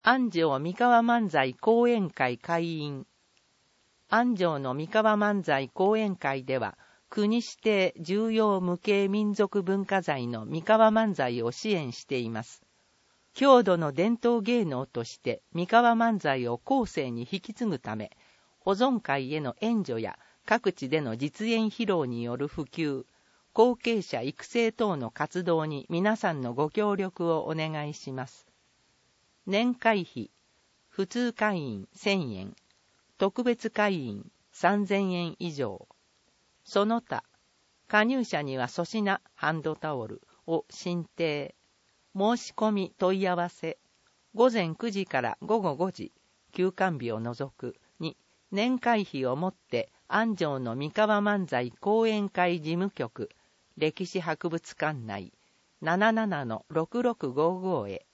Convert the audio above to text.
安城三河漫才講演会開院。安城の三河漫才講演会では、国指定重要無形民族文化財の三河漫才を支援しています。郷土の伝統芸能として三河漫才を後世に引き継ぐため、保存会への援助や各地での実演披露による普及、後継者育成等の活動に皆さんのご協力をお願いします。年会費、普通会員1000円、特別会員3000円以上。その他、加入者には粗品ハンドタオルを進呈。申し込み問い合わせ。午前9時から午後5時、休館日を除くに、年会費をもって安城の三河漫才講演会事務局、歴史博物館内 77-6655 へ。